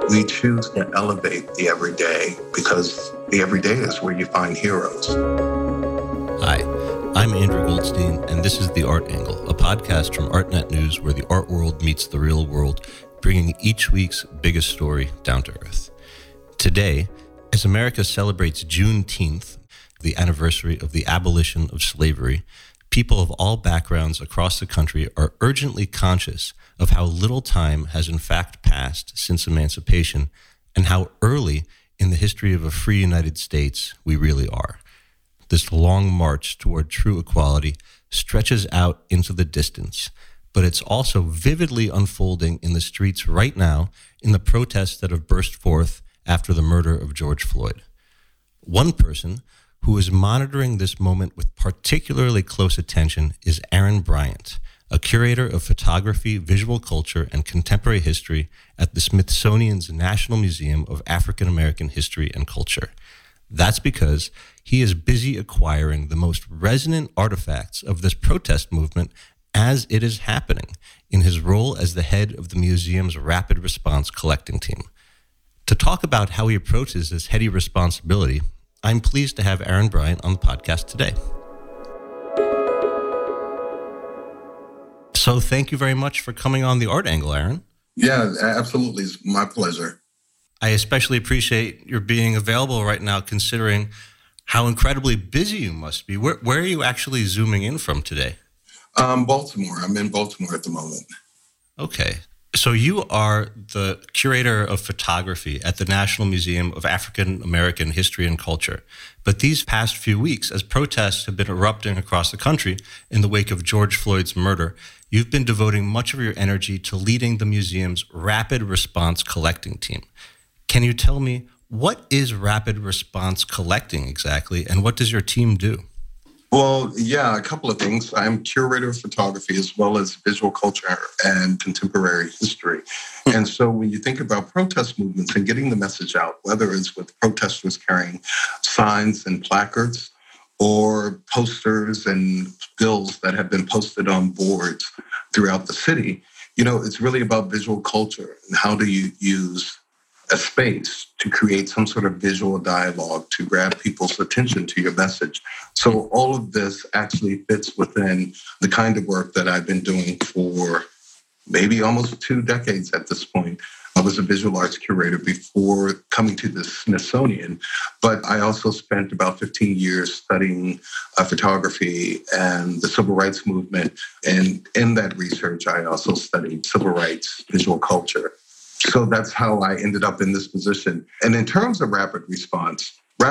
We choose to elevate the everyday because the everyday is where you find heroes. Hi, I'm Andrew Goldstein, and this is The Art Angle, a podcast from ArtNet News where the art world meets the real world, bringing each week's biggest story down to earth. Today, as America celebrates Juneteenth, the anniversary of the abolition of slavery, people of all backgrounds across the country are urgently conscious of how little time has in fact passed since emancipation and how early in the history of a free United States we really are. This long march toward true equality stretches out into the distance, but it's also vividly unfolding in the streets right now in the protests that have burst forth after the murder of George Floyd. One person who is monitoring this moment with particularly close attention is Aaron Bryant, a curator of photography, visual culture, and contemporary history at the Smithsonian's National Museum of African American History and Culture. That's because he is busy acquiring the most resonant artifacts of this protest movement as it is happening in his role as the head of the museum's rapid response collecting team. To talk about how he approaches this heady responsibility, I'm pleased to have Aaron Bryant on the podcast today. So thank you very much for coming on The Art Angle, Aaron. Yeah, absolutely. It's my pleasure. I especially appreciate your being available right now, considering how incredibly busy you must be. Where are you actually zooming in from today? Baltimore. I'm in Baltimore at the moment. Okay. So you are the curator of photography at the National Museum of African American History and Culture. But these past few weeks, as protests have been erupting across the country in the wake of George Floyd's murder, you've been devoting much of your energy to leading the museum's rapid response collecting team. Can you tell me, what is rapid response collecting exactly, and what does your team do? Well, yeah, a couple of things. I'm curator of photography as well as visual culture and contemporary history. And so when you think about protest movements and getting the message out, whether it's with protesters carrying signs and placards or posters and bills that have been posted on boards throughout the city, it's really about visual culture and how do you use a space to create some sort of visual dialogue to grab people's attention to your message. So all of this actually fits within the kind of work that I've been doing for maybe almost 2 decades at this point. I was a visual arts curator before coming to the Smithsonian, but I also spent about 15 years studying photography and the civil rights movement. And in that research, I also studied civil rights, visual culture. So that's how I ended up in this position. And in terms of rapid response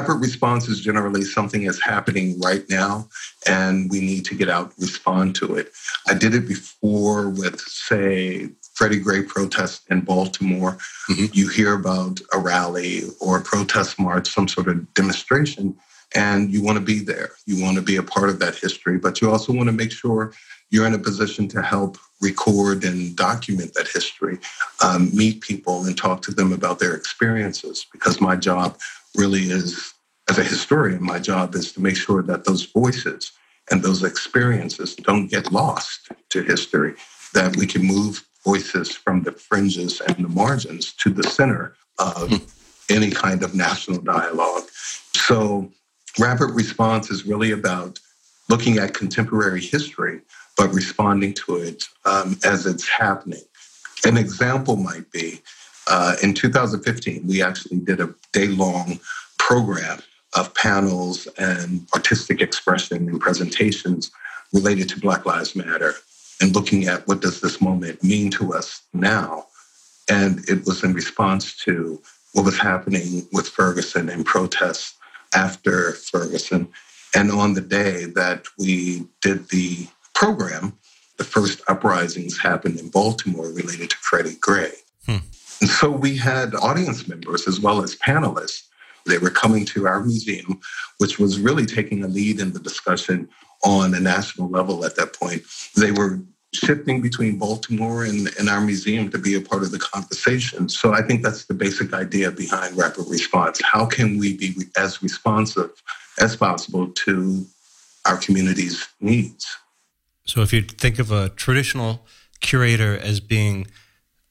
is generally something that's happening right now, and we need to get out and respond to it. I did it before with, say, Freddie Gray protests in Baltimore. Mm-hmm. You hear about a rally or a protest march, some sort of demonstration, and you want to be there. You want to be a part of that history, but you also want to make sure you're in a position to help record and document that history, meet people and talk to them about their experiences. Because my job really is, as a historian, my job is to make sure that those voices and those experiences don't get lost to history, that we can move voices from the fringes and the margins to the center of any kind of national dialogue. So rapid response is really about looking at contemporary history, but responding to it as it's happening. An example might be, in 2015, we actually did a day-long program of panels and artistic expression and presentations related to Black Lives Matter and looking at what does this moment mean to us now. And it was in response to what was happening with Ferguson and protests after Ferguson. And on the day that we did the program, the first uprisings happened in Baltimore related to Freddie Gray. And so we had audience members as well as panelists. They were coming to our museum, which was really taking a lead in the discussion on a national level at that point. They were shifting between Baltimore and our museum to be a part of the conversation. So I think that's the basic idea behind rapid response. How can we be as responsive as possible to our community's needs? So if you think of a traditional curator as being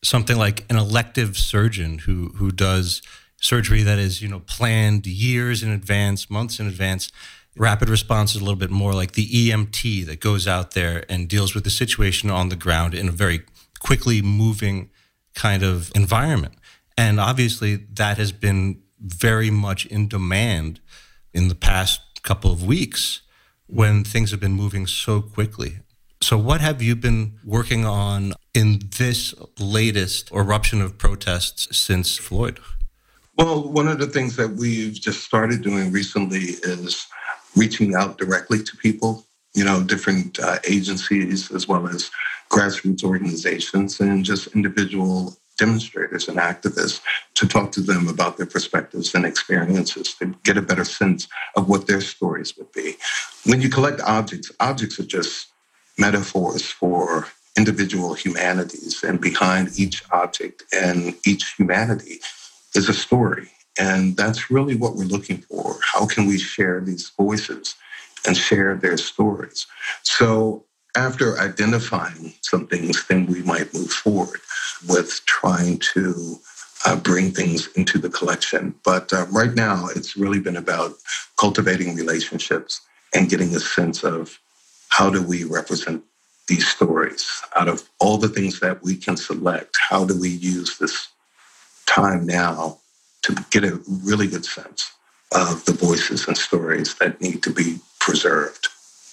something like an elective surgeon who does surgery that is, planned years in advance, months in advance. Rapid response is a little bit more like the EMT that goes out there and deals with the situation on the ground in a very quickly moving kind of environment. And obviously that has been very much in demand in the past couple of weeks when things have been moving so quickly. So what have you been working on in this latest eruption of protests since Floyd? Well, one of the things that we've just started doing recently is reaching out directly to people, different agencies as well as grassroots organizations and just individual demonstrators and activists to talk to them about their perspectives and experiences to get a better sense of what their stories would be. When you collect objects are just metaphors for individual humanities, and behind each object and each humanity is a story. And that's really what we're looking for. How can we share these voices and share their stories? So after identifying some things, then we might move forward with trying to bring things into the collection. But right now, it's really been about cultivating relationships and getting a sense of how do we represent these stories. Out of all the things that we can select, how do we use this time now to get a really good sense of the voices and stories that need to be preserved?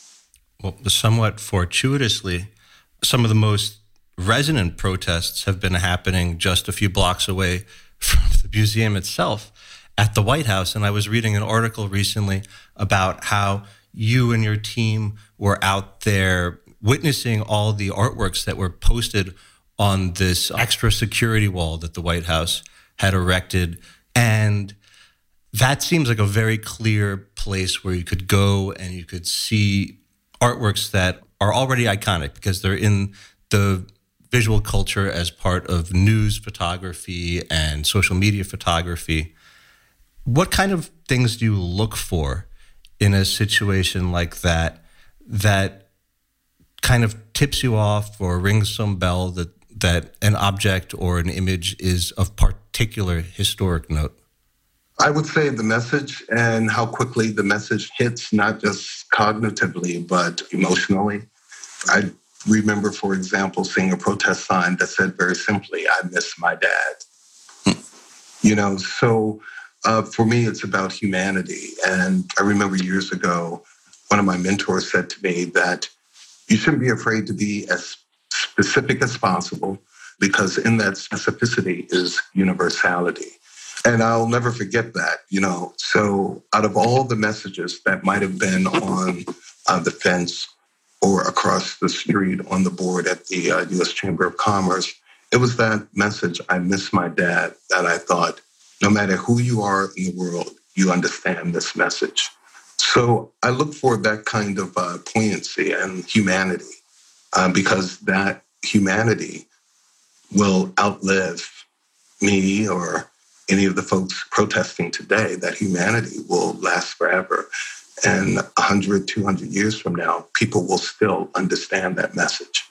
Well, somewhat fortuitously, some of the most resonant protests have been happening just a few blocks away from the museum itself at the White House. And I was reading an article recently about how you and your team were out there witnessing all the artworks that were posted on this extra security wall that the White House had erected. And that seems like a very clear place where you could go and you could see artworks that are already iconic because they're in the visual culture as part of news photography and social media photography. What kind of things do you look for in a situation like that kind of tips you off or rings some bell that an object or an image is of particular historic note? I would say the message and how quickly the message hits, not just cognitively, but emotionally. I remember, for example, seeing a protest sign that said very simply, "I miss my dad." So for me, it's about humanity. And I remember years ago, one of my mentors said to me that you shouldn't be afraid to be as specific as possible because in that specificity is universality. And I'll never forget that, So out of all the messages that might have been on the fence or across the street on the board at the U.S. Chamber of Commerce, it was that message, "I miss my dad," that I thought, no matter who you are in the world, you understand this message. So I look for that kind of poignancy and humanity because that humanity will outlive me or any of the folks protesting today. That humanity will last forever. And 100, 200 years from now, people will still understand that message.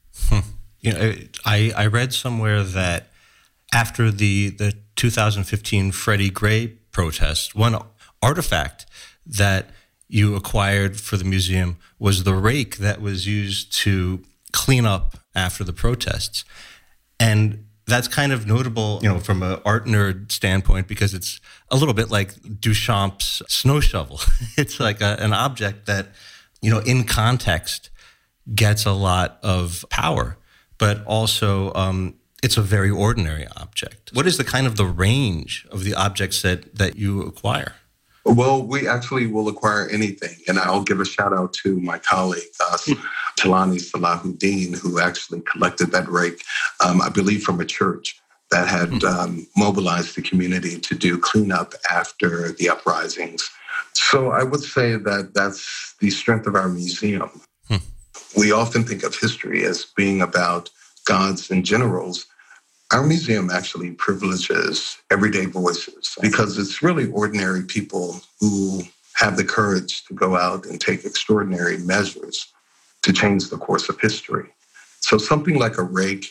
I read somewhere that after the 2015 Freddie Gray protest, one artifact that you acquired for the museum was the rake that was used to clean up after the protests. And that's kind of notable, from an art nerd standpoint, because it's a little bit like Duchamp's snow shovel. It's like an object that, in context gets a lot of power, but also it's a very ordinary object. What is the range of the objects that you acquire? Well, we actually will acquire anything. And I'll give a shout out to my colleague, Talani Salahuddin, who actually collected that rake, I believe from a church that had mobilized the community to do cleanup after the uprisings. So I would say that that's the strength of our museum. We often think of history as being about gods and generals. Our museum actually privileges everyday voices because it's really ordinary people who have the courage to go out and take extraordinary measures to change the course of history. So something like a rake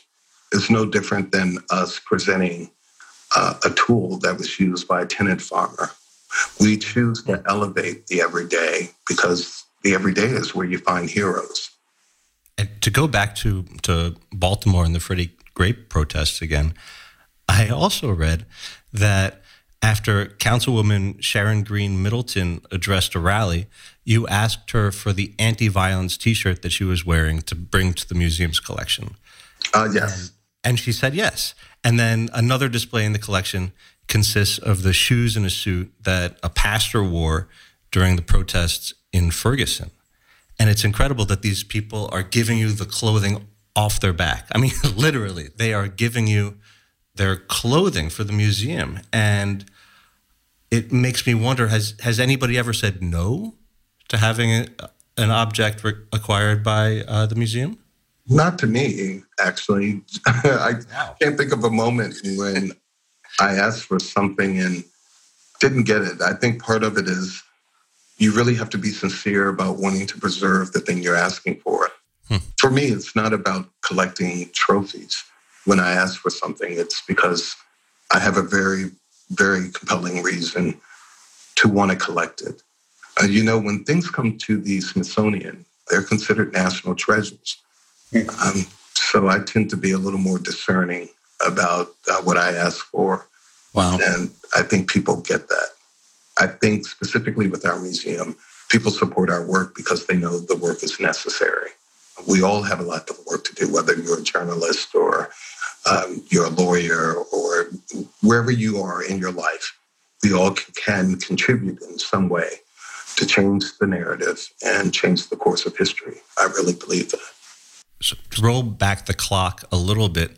is no different than us presenting a tool that was used by a tenant farmer. We choose to elevate the everyday because the everyday is where you find heroes. And to go back to Baltimore and the Freddie Gray protests again, I also read that after Councilwoman Sharon Green Middleton addressed a rally, you asked her for the anti-violence T-shirt that she was wearing to bring to the museum's collection. Yes. And she said yes. And then another display in the collection consists of the shoes and a suit that a pastor wore during the protests in Ferguson. And it's incredible that these people are giving you the clothing off their back. I mean, literally, they are giving you their clothing for the museum. And it makes me wonder, has anybody ever said no to having an object acquired by the museum? Not to me, actually. I can't think of a moment when I asked for something and didn't get it. I think part of it is you really have to be sincere about wanting to preserve the thing you're asking for. For me, it's not about collecting trophies. When I ask for something, it's because I have a very, very compelling reason to want to collect it. When things come to the Smithsonian, they're considered national treasures. So I tend to be a little more discerning about what I ask for. Wow. And I think people get that. I think specifically with our museum, people support our work because they know the work is necessary. We all have a lot of work to do, whether you're a journalist or you're a lawyer or wherever you are in your life. We all can contribute in some way to change the narrative and change the course of history. I really believe that. So to roll back the clock a little bit,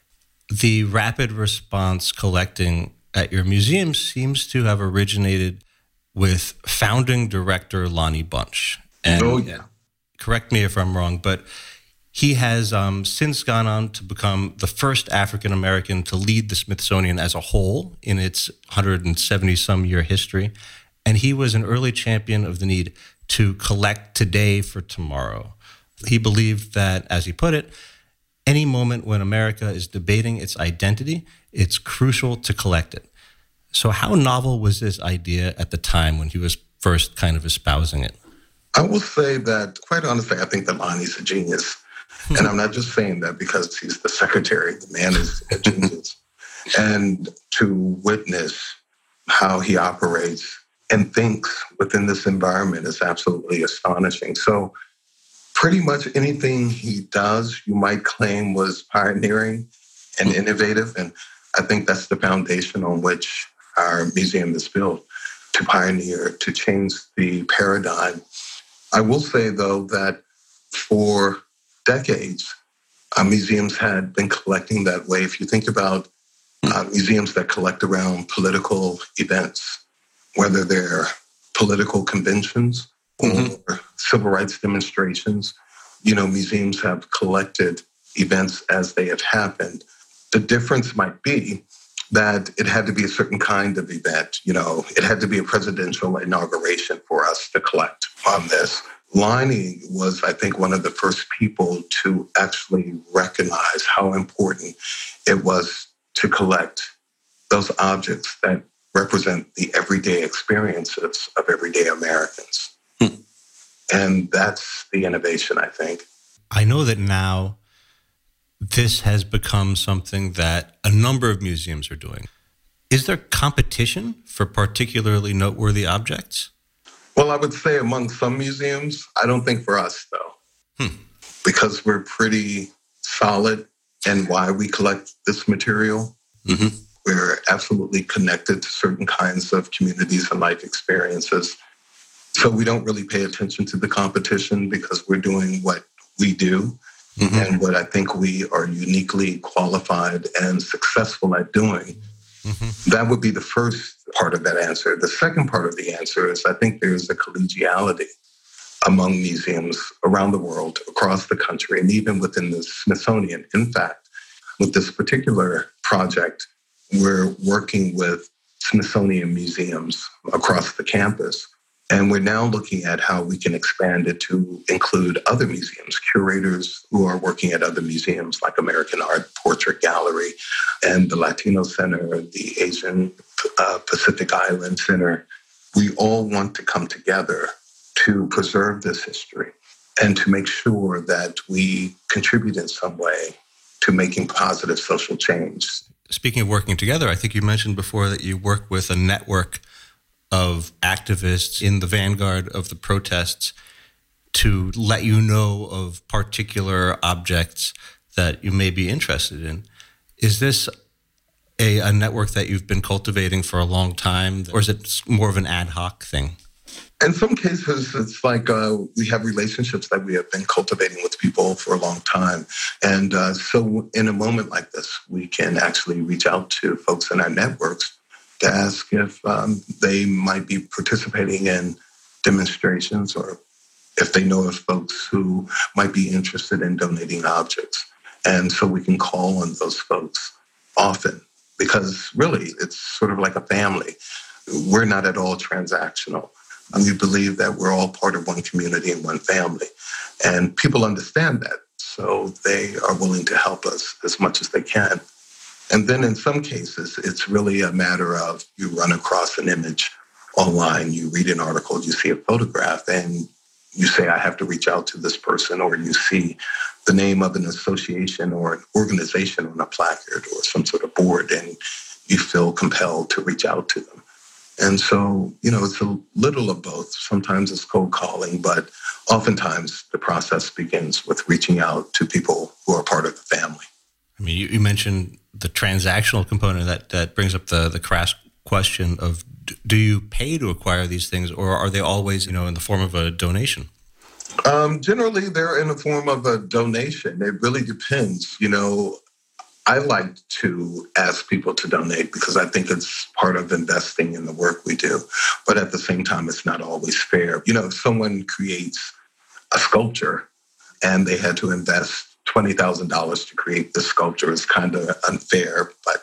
the rapid response collecting at your museum seems to have originated with founding director Lonnie Bunch. And correct me if I'm wrong, but he has since gone on to become the first African-American to lead the Smithsonian as a whole in its 170-some-year history. And he was an early champion of the need to collect today for tomorrow. He believed that, as he put it, any moment when America is debating its identity, it's crucial to collect it. So how novel was this idea at the time when he was first kind of espousing it? I will say that, quite honestly, I think that Lonnie's a genius. And I'm not just saying that because he's the secretary. The man is a genius. And to witness how he operates and thinks within this environment is absolutely astonishing. So pretty much anything he does, you might claim was pioneering and innovative. And I think that's the foundation on which our museum is built, to pioneer, to change the paradigm. I will say, though, that for decades, museums had been collecting that way. If you think about museums that collect around political events, whether they're political conventions or civil rights demonstrations, museums have collected events as they have happened. The difference might be that it had to be a certain kind of event. It had to be a presidential inauguration for us to collect on this. Lonnie was, I think, one of the first people to actually recognize how important it was to collect those objects that represent the everyday experiences of everyday Americans. And that's the innovation, I think. I know that now this has become something that a number of museums are doing. Is there competition for particularly noteworthy objects? Well, I would say among some museums. I don't think for us, though, because we're pretty solid in why we collect this material. We're absolutely connected to certain kinds of communities and life experiences. So we don't really pay attention to the competition because we're doing what we do and what I think we are uniquely qualified and successful at doing. That would be the first part of that answer. The second part of the answer is I think there's a collegiality among museums around the world, across the country, and even within the Smithsonian. In fact, with this particular project, we're working with Smithsonian museums across the campus. And we're now looking at how we can expand it to include other museums, curators who are working at other museums like American Art Portrait Gallery and the Latino Center, the Asian Pacific Island Center. We all want to come together to preserve this history and to make sure that we contribute in some way to making positive social change. Speaking of working together, I think you mentioned before that you work with a network of activists in the vanguard of the protests to let you know of particular objects that you may be interested in. Is this a network that you've been cultivating for a long time, or is it more of an ad hoc thing? In some cases, it's like we have relationships that we have been cultivating with people for a long time. And so in a moment like this, we can actually reach out to folks in our networks to ask if they might be participating in demonstrations or if they know of folks who might be interested in donating objects. And so we can call on those folks often because really it's sort of like a family. We're not at all transactional. And we believe that we're all part of one community and one family. And people understand that. So they are willing to help us as much as they can. And then in some cases, it's really a matter of you run across an image online, you read an article, you see a photograph, and you say, I have to reach out to this person, or you see the name of an association or an organization on a placard or some sort of board, and you feel compelled to reach out to them. And so, it's a little of both. Sometimes it's cold calling, but oftentimes the process begins with reaching out to people who are part of the family. I mean, you mentioned the transactional component that brings up the crass question of, do you pay to acquire these things, or are they always, in the form of a donation? Generally, they're in the form of a donation. It really depends. I like to ask people to donate because I think it's part of investing in the work we do. But at the same time, it's not always fair. If someone creates a sculpture and they had to invest $20,000 to create the sculpture, it's kind of unfair. But,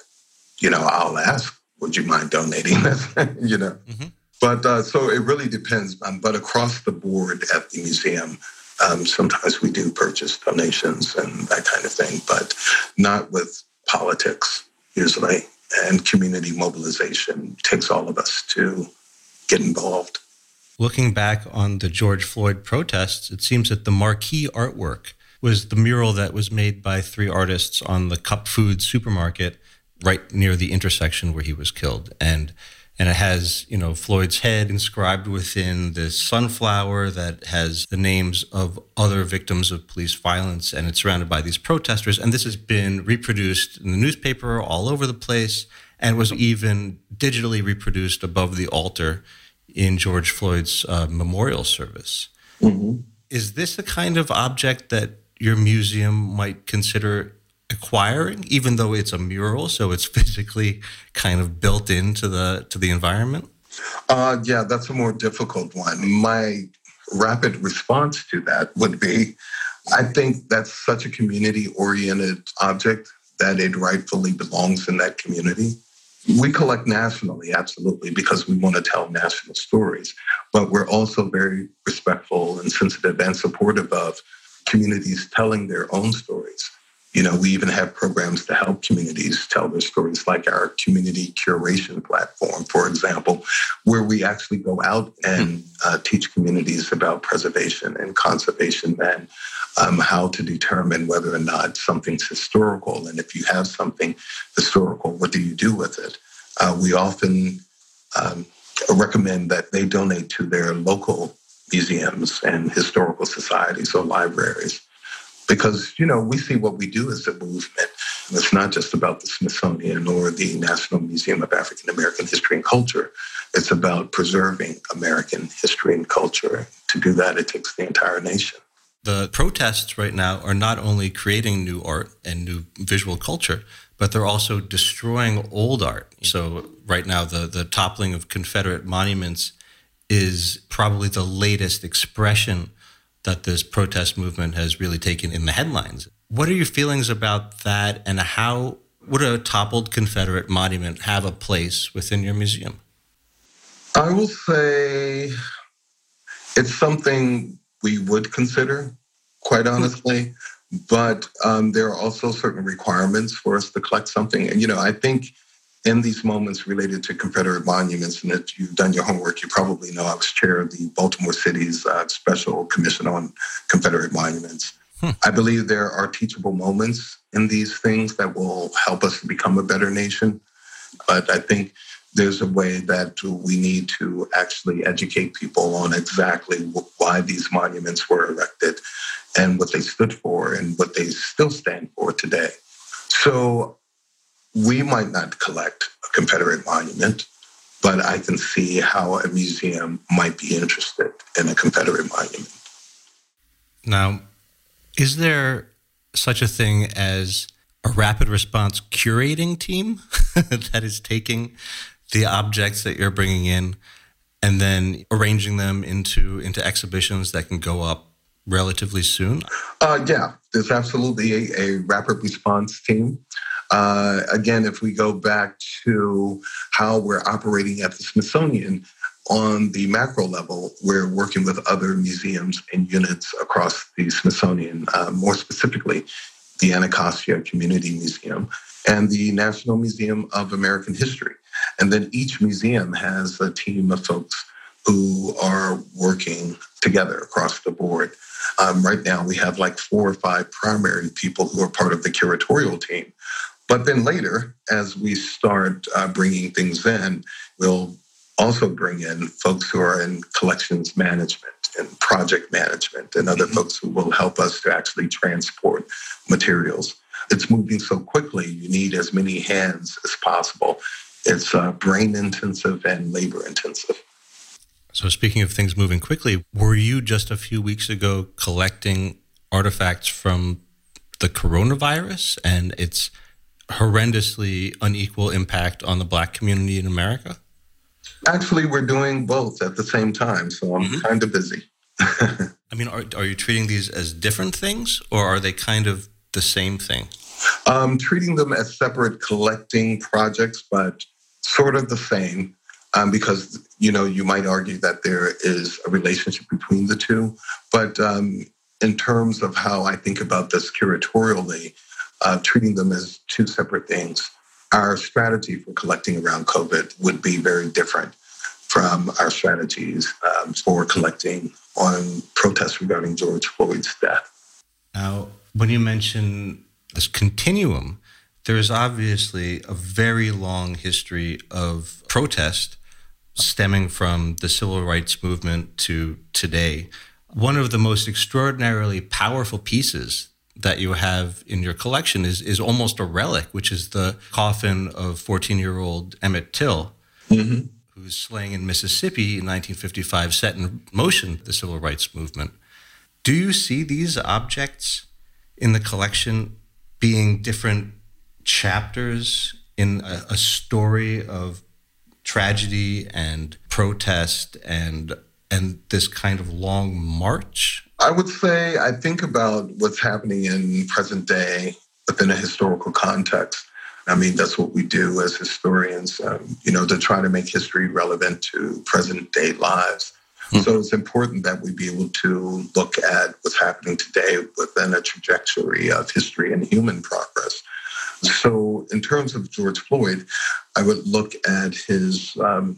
I'll ask, would you mind donating this? Mm-hmm. But so it really depends. But across the board at the museum, sometimes we do purchase donations and that kind of thing, but not with politics usually. And community mobilization takes all of us to get involved. Looking back on the George Floyd protests, it seems that the marquee artwork was the mural that was made by 3 artists on the Cup Foods supermarket right near the intersection where he was killed. And it has, Floyd's head inscribed within this sunflower that has the names of other victims of police violence, and it's surrounded by these protesters. And this has been reproduced in the newspaper all over the place, and was even digitally reproduced above the altar in George Floyd's memorial service. Mm-hmm. Is this the kind of object that your museum might consider acquiring, even though it's a mural, so it's physically kind of built into the environment? Yeah, that's a more difficult one. My rapid response to that would be, I think that's such a community-oriented object that it rightfully belongs in that community. We collect nationally, absolutely, because we want to tell national stories, but we're also very respectful and sensitive and supportive of communities telling their own stories. We even have programs to help communities tell their stories, like our community curation platform, for example, where we actually go out and teach communities about preservation and conservation and how to determine whether or not something's historical. And if you have something historical, what do you do with it? We often recommend that they donate to their local museums and historical societies or libraries. Because, we see what we do as a movement. It's not just about the Smithsonian or the National Museum of African American History and Culture. It's about preserving American history and culture. To do that, it takes the entire nation. The protests right now are not only creating new art and new visual culture, but they're also destroying old art. So right now, the toppling of Confederate monuments is probably the latest expression that this protest movement has really taken in the headlines. What are your feelings about that, and how would a toppled Confederate monument have a place within your museum? I will say It's something we would consider, quite honestly, but there are also certain requirements for us to collect something. And, I think in these moments related to Confederate monuments, and that you've done your homework, you probably know I was chair of the Baltimore City's Special Commission on Confederate Monuments. I believe there are teachable moments in these things that will help us to become a better nation. But I think there's a way that we need to actually educate people on exactly why these monuments were erected and what they stood for and what they still stand for today. So we might not collect a Confederate monument, but I can see how a museum might be interested in a Confederate monument. Now, is there such a thing as a rapid response curating team that is taking the objects that you're bringing in and then arranging them into exhibitions that can go up relatively soon? Yeah, there's absolutely a rapid response team. Again, if we go back to how we're operating at the Smithsonian, on the macro level, we're working with other museums and units across the Smithsonian, more specifically, the Anacostia Community Museum and the National Museum of American History. And then each museum has a team of folks who are working together across the board. Right now, we have like 4 or 5 primary people who are part of the curatorial team. But then later, as we start bringing things in, we'll also bring in folks who are in collections management and project management and other folks who will help us to actually transport materials. It's moving so quickly, you need as many hands as possible. It's brain intensive and labor intensive. So speaking of things moving quickly, were you just a few weeks ago collecting artifacts from the coronavirus and its horrendously unequal impact on the Black community in America? Actually, we're doing both at the same time, so I'm kind of busy. I mean, are you treating these as different things, or are they kind of the same thing? Treating them as separate collecting projects, but sort of the same, because, you might argue that there is a relationship between the two. But in terms of how I think about this curatorially, treating them as 2 separate things, our strategy for collecting around COVID would be very different from our strategies for collecting on protests regarding George Floyd's death. Now, when you mention this continuum, there is obviously a very long history of protest stemming from the civil rights movement to today. One of the most extraordinarily powerful pieces that you have in your collection is almost a relic, which is the coffin of 14-year-old Emmett Till, who was slain in Mississippi in 1955, set in motion the civil rights movement. Do you see these objects in the collection being different chapters in a story of tragedy and protest and this kind of long march? I would say I think about what's happening in present day within a historical context. I mean, that's what we do as historians, to try to make history relevant to present day lives. So it's important that we be able to look at what's happening today within a trajectory of history and human progress. So in terms of George Floyd, I would look at his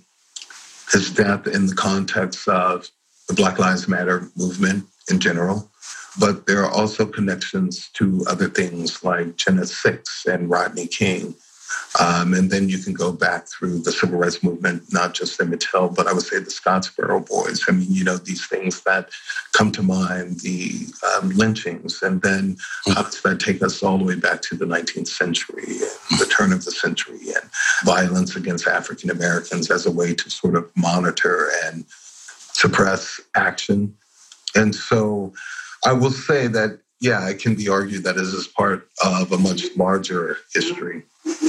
death in the context of the Black Lives Matter movement in general, but there are also connections to other things like Jena 6 and Rodney King. And then you can go back through the civil rights movement, not just Emmett Till, but I would say the Scottsboro Boys. I mean, these things that come to mind, the lynchings, and then how does that take us all the way back to the 19th century, and the turn of the century, and violence against African Americans as a way to sort of monitor and suppress action. And so I will say that, yeah, it can be argued that this is part of a much larger history.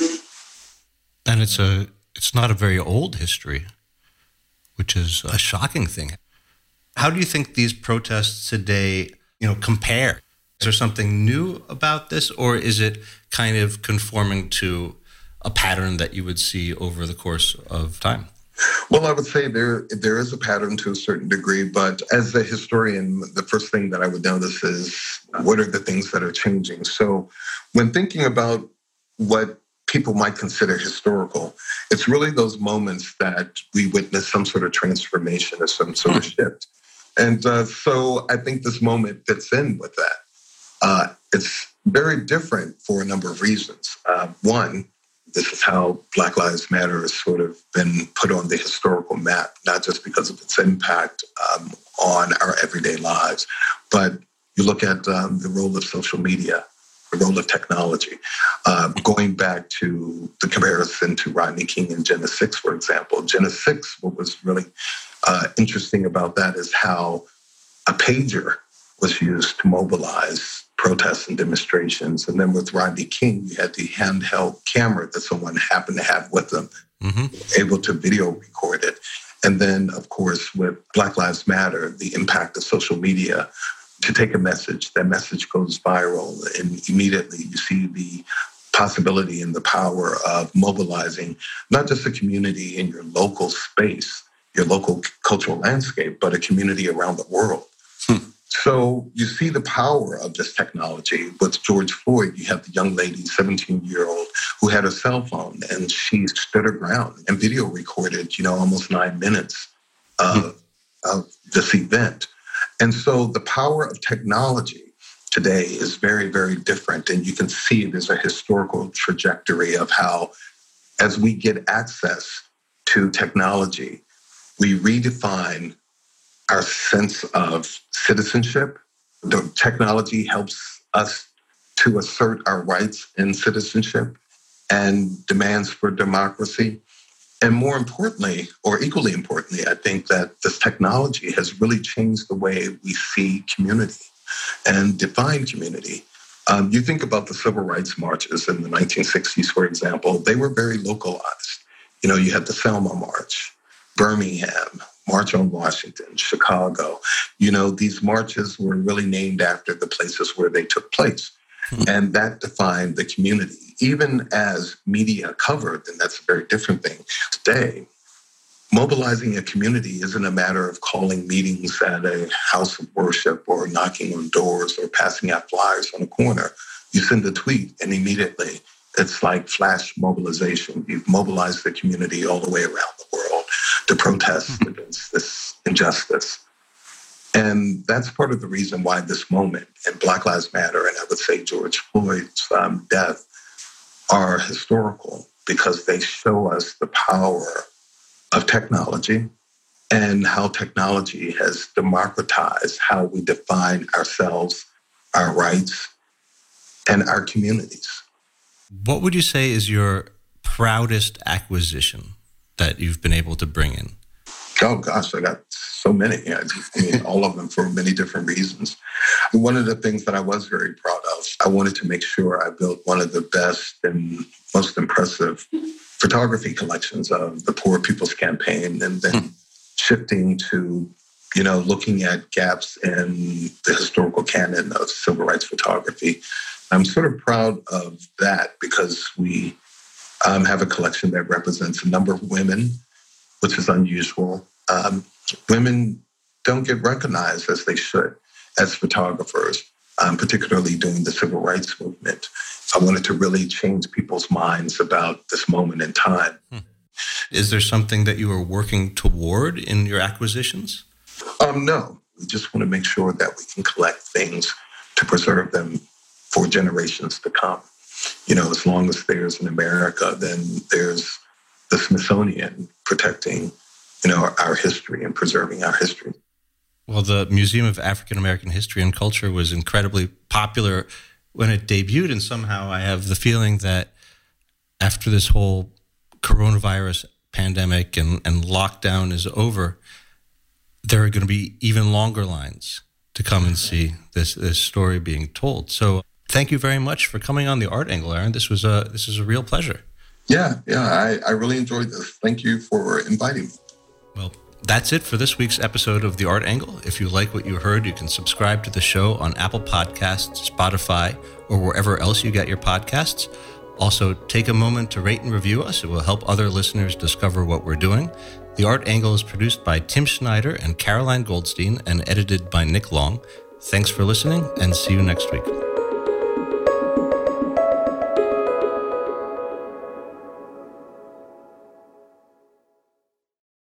And it's not a very old history, which is a shocking thing. How do you think these protests today, compare? Is there something new about this, or is it kind of conforming to a pattern that you would see over the course of time? Well, I would say there is a pattern to a certain degree, but as a historian, the first thing that I would notice is what are the things that are changing. So when thinking about what people might consider historical, it's really those moments that we witness some sort of transformation or some sort of shift. And so I think this moment fits in with that. It's very different for a number of reasons. One, this is how Black Lives Matter has sort of been put on the historical map, not just because of its impact on our everyday lives, but you look at the role of social media, the role of technology, going back to the comparison to Rodney King and Jena 6, for example. Jena 6, what was really interesting about that is how a pager was used to mobilize protests and demonstrations. And then with Rodney King, you had the handheld camera that someone happened to have with them, able to video record it. And then, of course, with Black Lives Matter, the impact of social media to take a message, that message goes viral, and immediately you see the possibility and the power of mobilizing not just a community in your local space, your local cultural landscape, but a community around the world. So you see the power of this technology. With George Floyd, you have the young lady, 17-year-old, who had a cell phone, and she stood her ground and video recorded, almost 9 minutes of this event. And so the power of technology today is very, very different. And you can see there's a historical trajectory of how, as we get access to technology, we redefine our sense of citizenship. The technology helps us to assert our rights in citizenship and demands for democracy. And more importantly, or equally importantly, I think that this technology has really changed the way we see community and define community. You think about the civil rights marches in the 1960s, for example, they were very localized. You had the Selma March, Birmingham, March on Washington, Chicago. These marches were really named after the places where they took place. And that defined the community. Even as media covered, and that's a very different thing today, mobilizing a community isn't a matter of calling meetings at a house of worship or knocking on doors or passing out flyers on a corner. You send a tweet and immediately it's like flash mobilization. You've mobilized the community all the way around the world to protest against this injustice. And that's part of the reason why this moment and Black Lives Matter, and I would say George Floyd's death, are historical because they show us the power of technology and how technology has democratized how we define ourselves, our rights, and our communities. What would you say is your proudest acquisition that you've been able to bring in? Oh, gosh, I got so many. All of them for many different reasons. One of the things that I was very proud of, I wanted to make sure I built one of the best and most impressive photography collections of the Poor People's Campaign, and then shifting to, looking at gaps in the historical canon of civil rights photography. I'm sort of proud of that because we have a collection that represents a number of women, which is unusual. Women don't get recognized as they should as photographers, particularly during the civil rights movement. I wanted to really change people's minds about this moment in time. Is there something that you are working toward in your acquisitions? No. We just want to make sure that we can collect things to preserve them for generations to come. As long as there's an America, then there's the Smithsonian protecting, our history and preserving our history. Well, the Museum of African American History and Culture was incredibly popular when it debuted, and somehow I have the feeling that after this whole coronavirus pandemic and lockdown is over, there are going to be even longer lines to come and see this story being told. So thank you very much for coming on The Art Angle, Aaron. This is a real pleasure. Yeah, I really enjoyed this. Thank you for inviting me. Well, that's it for this week's episode of The Art Angle. If you like what you heard, you can subscribe to the show on Apple Podcasts, Spotify, or wherever else you get your podcasts. Also, take a moment to rate and review us. It will help other listeners discover what we're doing. The Art Angle is produced by Tim Schneider and Caroline Goldstein and edited by Nick Long. Thanks for listening, and see you next week.